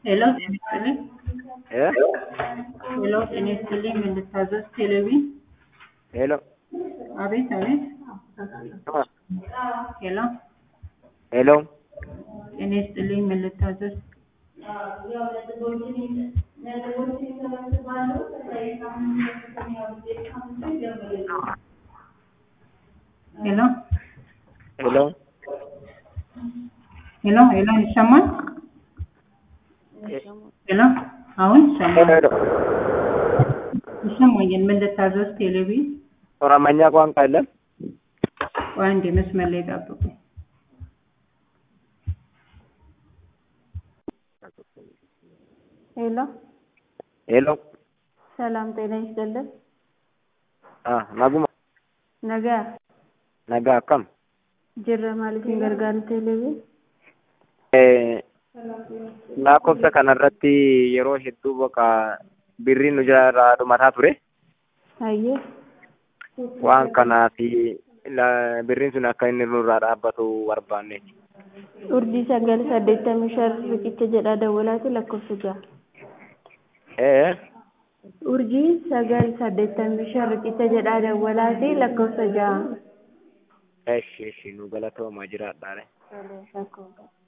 Hello, Tinistili. Eh? Hello, Tinistili. Mendeetaanis Televi. Hello. Abis, abis. Ah, Hello, hello. Tinistili. Mendeetaanis. Hello, Hello. hello, hello. Ishaman. Eh, Hello. Aun Ishaman. hello. Ishaman. Mendeetaanis Televi. Oromanya kwan kailan? Waan deemes malee qabu. ሄሎ Hello. ሰላም ጤና ይስጥልን። Naguma. ነገ Nagaa akkam? jirra maaliifin gargaaru teeleevi? Lakkoofsa kanarratti yeroo hedduu bakka birriin nu jalaa dhumataa ture. Hayyee Waan kanaaf birriin sun akka inni nurraa dhaabbatu barbaanne. urjii 985 riqicha jedhaa dawwalaati lakkoofsa ja'a. Eh? Urjii 985 riqicha jedhaa dawwalaati lakkoofsa ja'a. Eshi nu galatoomaa jiraadhaare. Tole, rakkoo.